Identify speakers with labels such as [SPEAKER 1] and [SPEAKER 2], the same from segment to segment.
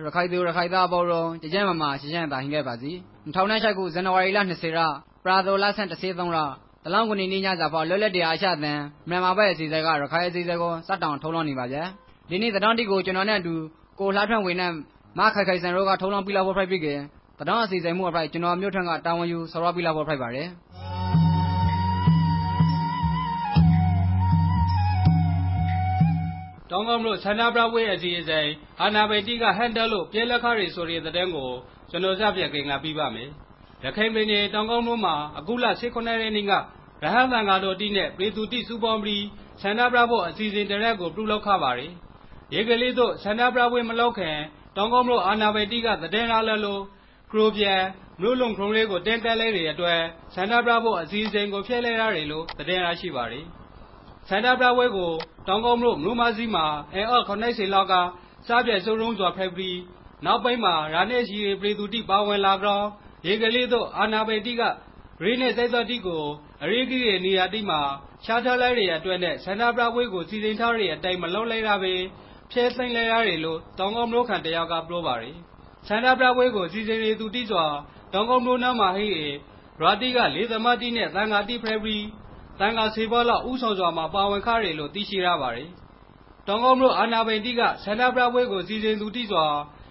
[SPEAKER 1] ရခိုင်သူရခိုင်သားဘောရောကြကြမှာရှင်းရှင်းတာဟင်ခဲ့ပါစီ2019ခုဇန်နဝါရီလ20ရက်ပရာတော်လဆန်13ရက်တလောင်းကုန်နေညစာဖော်လွတ်လပ်တရားရှာတဲ့မြန်မာဘက်အစီအစဉ်ကရခိုင်အစီအစဉ်ကိုစတောင်ထုံးလောင်းနေပါဗျာဒီနေ့သတင်းတီကိုကျွန်တော်နဲ့အတူကိုလှထွန်းဝင်းနဲ့မခိုင်ခိုင်ဆန်တို့ကထုံးလောင်းပြလာဖို့ဖိုက်ပြီးကသတင်းအစီအစဉ်မှုအဖိုက်ကျွန်တော်မြို့ထွန်းကတာဝန်ယူဆော်ရပြလာဖို့ဖိုက်ပါတယ်
[SPEAKER 2] တောင်းကောင်းလို့ဆန္ဒပြပွဲအစီအစဉ်အာနာပိုင်တီကဟန်တယ်လို့ပြဲလက်ခရီဆိုတဲ့တဲ့ကိုကျွန်တော်စပြက်ကင်ကပြီးပါမယ်ရခိုင်ပြည်နယ်တောင်ကောင်းမြို့မှာအခုလ18ရက်နေ့ကရဟန်းသံဃာတော်တီနဲ့ပြည်သူတိစုပေါင်းပြီးဆန္ဒပြဖို့အစီအစဉ်တရက်ကိုပြုလုပ်ခပါတယ်ရေကလေးတို့ဆန္ဒပြပွဲမလုပ်ခင်တောင်ကောင်းမြို့အာနာပိုင်တီကတဲ့ရလဲလို့ခရိုပြန်မြို့လုံခုံလေးကိုတင်းတက်လိုက်တဲ့အတွက်ဆန္ဒပြဖို့အစီအစဉ်ကိုဖျက်လိုက်ရတယ်လို့တဲ့ရရှိပါတယ်ဆန္ဒပြပွဲကိုတောင်ကောင်းမြို့မြို့မကြီးမှာအောက်90လောက်ကစားပြည့်စုံလုံးစွာဖက်ပြီးနောက်ပိုင်းမှာရာနဲ့ရှိပြည်သူတိပါဝင်လာကြောင်းရေကလေးတို့အာနာပိုင်တီကရင်းနဲ့စိတ်သက်တီကိုအရေးကြီးတဲ့နေရာတိမှာရှားထားလိုက်တဲ့အတွက်နဲ့ဆန္ဒပြပွဲကိုစီစဉ်ထားတဲ့အတိုင်းမလုပ်လိုက်တာပဲဖျက်သိမ်းလိုက်ရတယ်လို့တောင်ကောင်းမြို့ခံတယောက်ကပြောပါတယ်ဆန္ဒပြပွဲကိုစီစဉ်နေသူတိစွာတောင်ကောင်းမြို့နားမှာဟိရာတီကလေးသမတိနဲ့တန်ဃာတိဖက်ပြီးတန်ဃာစေဘလောက်ဥဆောင်စွာမှာပါဝင်ခရတယ်လို့သိရှိရပါတယ်တောင်ကောင်းမြို့အာနာပိုင်တီကဆန္ဒပြပွဲကိုစီစဉ်သူတိစွာ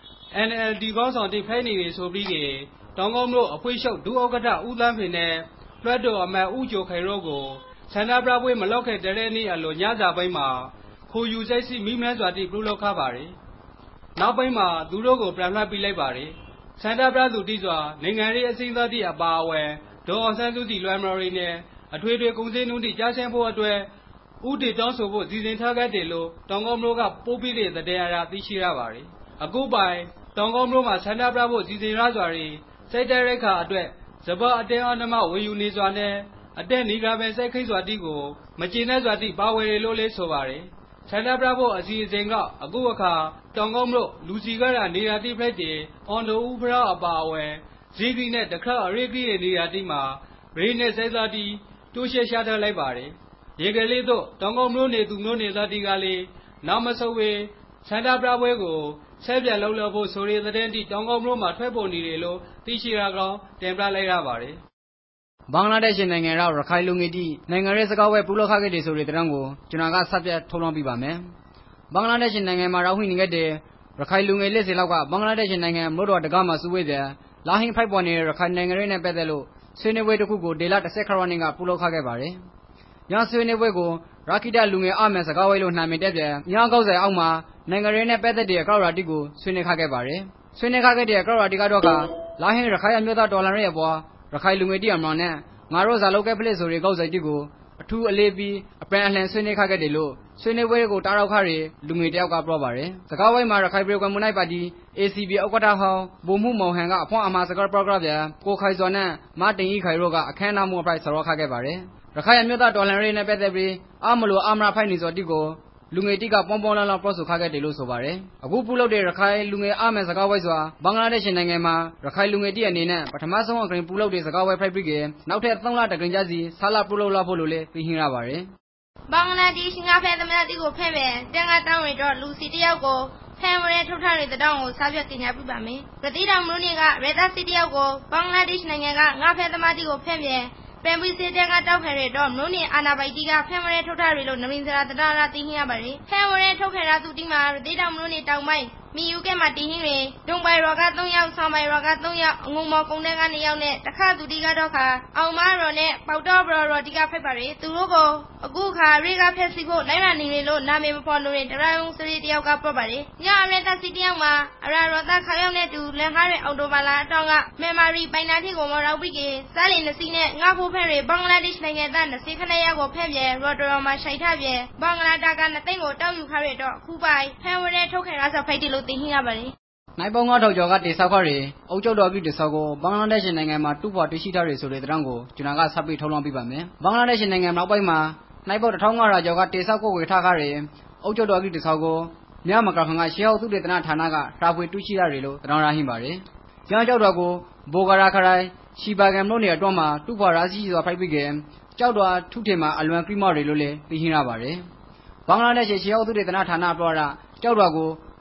[SPEAKER 2] NLD ကောင်းဆောင်တိဖိုင်နေပြီဆိုပြီးတောင်ကောင်းမြို့အဖွဲ့ချုပ်ဒုဥက္ကဋ္ဌဦးသန်းဖေနဲ့လွှတ်တော်အမတ်ဦးကျော်ခိုင်တို့ကိုဆန္ဒပြပွဲမလုပ်ခဲ့တဲ့နေ့အလိုညစာပိုင်းမှာခိုယူစိတ်စီမိမှန်းစွာတိပြုလုပ်ခပါတယ်နောက်ပိုင်းမှာသူတို့ကိုပြန်လှပ်ပြီးလိုက်ပါတယ်ဆန္ဒပြသူတိစွာနိုင်ငံရေးအစည်းအဝေးတိအပါအဝင်ဒေါ်အောင်ဆန်းစုကြည်လွှမ်းမရီနဲ့အထွေထွေကုန်စည်နှုန်းတိကြားဆင်းဖို့အတွက်ဥတီတောင်းဆိုဖို့စီစဉ်ထားခဲ့တယ်လို့တောင်ကောင်းမြို့ကပို့ပြီးတဲ့တဲ့ရာသိရှိရပါတယ်အခုပိုင်တောင်ကောင်းမြို့မှာဆန္ဒပြဖို့စီစဉ်ရစွာတွေစိတ်တရိတ်ခါအတွက်ဇဘအတင်းအဓမ္မဝေယူနေစွာနဲ့အတက်နေကပဲစိတ်ခိတ်စွာတိကိုမကျေနပ်စွာတိပါဝယ်ရလို့လဲဆိုပါတယ်ဆန္ဒပြဖို့အစီအစဉ်ကအခုအခါတောင်ကောင်းမြို့လူစီကရနေရာတိဖက်တီအွန်ဒိုဦးဖရာအပါအဝင်ဇီဂီနဲ့တခါအရေးကြီးတဲ့နေရာတိမှာရင်းနဲ့စိတ်သာတိတိုးရှက်ရှာထားလိုက်ပါတယ်ရေကလေးတို့တောင်ကောင်းမြို့နေသူမြို့နေသားတိကလေးနောက်မဆုပ်ဝေဆန္ဒပြပွဲကိုဆက်ပြလှုပ်လှဖို့ဆိုရတဲ့တိတောင်ကောင်းမြို့မှာထွက်ပေါ်နေတယ်လို့သိရှိရကြောင်းတင်ပြလိုက်ရပါတယ်
[SPEAKER 1] ဘင်္ဂလားဒေ့ရှ်နိုင်ငံရောက်ရခိုင်လူငယ်တီနိုင်ငံရေးစကားဝဲပူလောက်ခခဲ့တဲ့ဆိုတဲ့တဲ့ကိုကျွန်တော်ကဆက်ပြထုံးလောင်းပြပါမယ်ဘင်္ဂလားဒေ့ရှ်နိုင်ငံမှာရောက်နေခဲ့တဲ့ရခိုင်လူငယ်လက်စီလောက်ကဘင်္ဂလားဒေ့ရှ်နိုင်ငံမြို့တော်တကားမှာစုဝေးတဲ့လာဟင်းဖိုက်ပေါ်နေတဲ့ရခိုင်နိုင်ငံရေးနဲ့ပတ်သက်လို့ဆွေးနွေးပွဲတစ်ခုကိုဒေလ10ခရိုနီကပူလောက်ခခဲ့ပါတယ်ညဆွေးနွေးပွဲကိုရာခိတလူငယ်အမဲစကားဝဲလို့နာမည်တက်ပြန်ညကောက်ဆိုင်အောက်မှာနိုင်ငံရေးနဲ့ပတ်သက်တဲ့အကောက်ရာတိကိုဆွေးနွေးခခဲ့ပါတယ်ဆွေးနွေးခခဲ့တဲ့အကောက်ရာတိကတော့ကလာဟင်းရခိုင်အမျိုးသားတော်လှန်ရေးအပေါ်ရခိုင်လူငယ်တီအမောင်နဲ့ငါတို့ဇာလောက်ကဖလက်ဆိုတဲ့ကောက်ဆိုင်တိကိုအထူးအလေးပြီးအပန်အလှန်ဆွေးနွေးခခဲ့တယ်လို့ဆွေးနွေးပွဲကိုတားရောက်ခရလူငယ်တယောက်ကပြောပါတယ်စကားဝိုင်းမှာရခိုင်ပြည်ကွန်မြူနစ်ပါတီ ACP ဥက္ကဋ္ဌဟောင်းဗိုလ်မှူးမောင်ဟန်ကအဖွင့်အမှားစကားပြောကြပြန်ကိုခိုင်စော်နဲ့မတင်ကြီးခိုင်တို့ကအခမ်းအနားမှုအဖိုက်ဆော်ရခခဲ့ပါတယ်ရခိုင်အမျိုးသားတော်လှန်ရေးနဲ့ပတ်သက်ပြီးအမလို့အမရဖိုက်နေစော်တိကိုလူငယ်တိကပေါင်းပေါင်းလောင်းလောင်းပြောဆိုခခဲ့တယ်လို့ဆိုပါတယ်အခုပြုလုပ်တဲ့ရခိုင်လူငယ်အမဲစကားဝိုင်းစွာဘင်္ဂလားဒေ့ရှ်နိုင်ငံမှာရခိုင်လူငယ်တိအနေနဲ့ပထမဆုံးအကြိမ်ပြုလုပ်တဲ့စကားဝိုင်းဖိုက်ပြီးကနောက်ထပ်3လတကြိမ်ကြစီဆာလာပြုလုပ်လာဖို့လို့လည်းသိရှိရပါတယ်
[SPEAKER 3] ဘင်္ဂလားဒေ့ရှ်ငါဖဲသမတိကိုဖဲ့မယ်တန်ကတောင်းရတော့လူစီတယောက်ကိုဖဲဝရဲထုတ်ထားတဲ့တောင်းကိုစားပြတင်ပြပြပါမယ်ရတိတောင်မြို့နယ်ကရေသားစီတယောက်ကိုဘင်္ဂလားဒေ့ရှ်နိုင်ငံကငါဖဲသမတိကိုဖဲ့မယ်ပြန်ပြီးစစ်တပ်ကတောက်ခဲရတော့မြို့နယ်အာဏာပိုင်တီကဖဲဝရဲထုတ်ထားရလို့နမင်းစရာတရားသိရပါတယ်ဖဲဝရဲထုတ်ခဲရသူတိမှာရတိတောင်မြို့နယ်တောင်ပိုင်းမီယူကဲမှာတီဟင်းတွေဒုံပိုင်ရောက3ယောက်ဆောင်းပိုင်ရောက3ယောက်အငုံမော်ကုန်းတဲ့က2ယောက်နဲ့တခါသူတိကတော့ခါအောင်မရော်နဲ့ပေါတော့ဘရော်တီကဖိတ်ပါတယ်သူတို့ကိုအခုခါရိကဖက်စီဖို့လိုက်ရနေလို့နာမည်မဖော်လို့ရင်တရိုင်းစရီတယောက်ကပြောပါတယ်ညအရဲသားစီတယောက်မှာအရာရောသားခါရောက်နဲ့တူလန်ခါတဲ့အော်တိုဘာလာအတောင်းကမေမာရီပိုင်နာတိကိုမရောက်ပြီးကစားလီနစီနဲ့ငါဖို့ဖက်တွေဘင်္ဂလားဒေ့ရှ်နိုင်ငံသား20ခဏရက်ကိုဖက်ပြဲရော်တော်မှာရှိုက်ထပြဲဘင်္ဂလားတာက2သိန်းကိုတောက်ယူခရတော့ခုပိုင်ဖဲဝရဲထုတ်ခဲရဆိုဖိုက်တီလို့သိရပါတယ်
[SPEAKER 1] နိုင်ပေါင်း9000ကျော်ကတေဆောက်ခရီအုပ်ချုပ်တော်ပြုတေဆောက်ကိုဘင်္ဂလားဒေ့ရှ်နိုင်ငံမှာတူဖော်တွေ့ရှိထားတယ်ဆိုတဲ့သတင်းကိုကျွန်တော်ကဆက်ပြီးထုတ်လွှင့်ပြပါမယ်ဘင်္ဂလားဒေ့ရှ်နိုင်ငံနောက်ပိုင်းမှာနိုင်ပေါင်း1500ကျော်ကတေဆောက်ကိုဝေထားခရီအုပ်ချုပ်တော်ပြုတေဆောက်ကိုမြမကခန်ကရှေးဟောက်သူတေသနာဌာနကတာဖွေတွေ့ရှိရတယ်လို့သတင်းရဟင်းပါတယ်ကျောင်းကျောက်တော်ကိုဘိုဂရာခရိုင်ရှီဘာဂမ်လို့နေအတွန်းမှာတူဖော်ရာရှိစွာဖိုက်ပြီးကကျောက်တော်ထုထေမှာအလွန်ကိမော်တွေလို့လည်းသိရှိရပါတယ်ဘင်္ဂလားဒေ့ရှ်ရှေးဟောက်သူတေသနာဌာနပြောတာကျောက်တော်ကို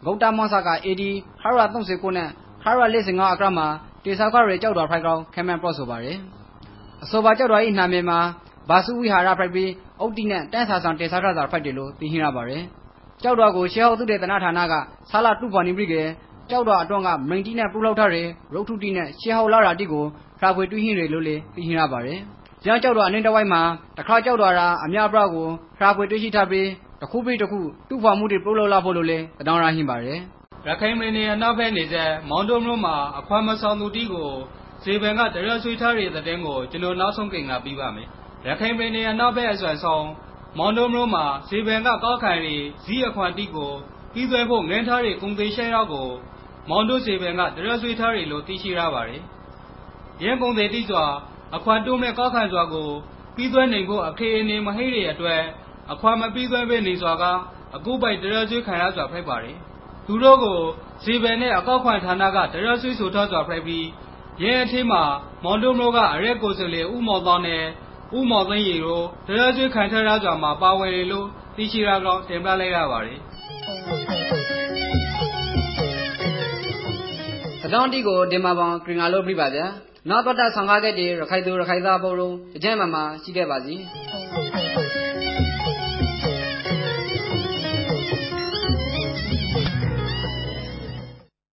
[SPEAKER 1] ဂုတ်တမောဆာက AD ခါရ39နဲ့ခါရ45အခရမှာတေဆောက်ခရဲကြောက်တော်ဖိုက်ကောင်ခဲမန်ပေါ့ဆိုပါတယ်အဆိုပါကြောက်တော်၏နာမည်မှာဘာစုဝိဟာရဖိုက်ပြီးအုတ်တိနဲ့တန်းဆာဆောင်တေဆောက်ထတာဖိုက်တယ်လို့သိရှိရပါတယ်ကြောက်တော်ကိုရှေးဟောက်သူတဲ့တနာဌာနကဆာလာတူပေါ်နေပြီကကြောက်တော်အတွန်းကမိန်တီနဲ့ပူလောက်ထားတဲ့ရုပ်ထုတီနဲ့ရှေးဟောက်လာတာတိကိုဖရာဖွေတွင်းဟင်းတွေလို့လေသိရှိရပါတယ်။ကြောက်တော်အနှင်းတစ်ဝိုက်မှာတခါကြောက်တော်ရာအများပြားကိုဖရာဖွေတွေ့ရှိထားပြီးတစ်ခုပြီးတစ်ခုတူဖော်မှုတွေပြုလုပ်လာဖို့လို့လေတောင်းရဟင်းပါတယ်
[SPEAKER 2] ။ရခိုင်ပြည်နယ်အနောက်ဘက်နေတဲ့မောင်တုံမြို့မှာအခွမ်းမဆောင်သူတီကိုဇေဘန်ကတရဆွေးထားတဲ့တဲ့ကိုကျွန်တော်နောက်ဆုံးကိန်းကပြီးပါမယ်။ရခိုင်ပြည်နယ်အနောက်ဘက်အစွမ်းဆောင်မောင်တုံမြို့မှာဇေဘန်ကကောက်ခံရီဇီးအခွမ်းတီကိုပြီးသွဲဖို့ငင်းထားတဲ့ကုန်သေးရှဲရောက်ကိုမောင်တုဇေဘန်ကတရဆွေးထားတယ်လို့သိရှိရပါတယ်။ရင်းကုန်သေးတီစွာအခွမ်းတုံးနဲ့ကောက်ခံစွာကိုပြီးသွဲနိုင်ဖို့အခင်းအနေမဟိတဲ့အတွက်အခွမ်းမပြီးသွဲပဲနေစွာကအကူပိုက်တရဆွေးခံရစွာဖိုက်ပါတယ်။သူတို့ကိုဇေဘန်နဲ့အကောက်ခွန်ဌာနကတရဆွေးဆိုထားစွာဖိုက်ပြီးရင်းအထင်းမှာမောင်တုံးတို့ကအရက်ကိုယ်စလေဥမော်သောနဲ့ဥမော်သိန်းရီတို့တရဆွေးခံထရစွာမှာပါဝင်တယ်လို့သိရှိရကြောင်းတင်ပြလိုက်ရပါတယ်
[SPEAKER 1] ။တောင်းတီကိုဒီမှာပေါင်းကရင်ငါလို့ပြပါဗျာ။နောက်တော့ဆောင်ကားခဲ့တဲ့ရခိုင်သူရခိုင်သားပေါ်လုံးအကျဉ်းမှာရှိခဲ့ပါစီ။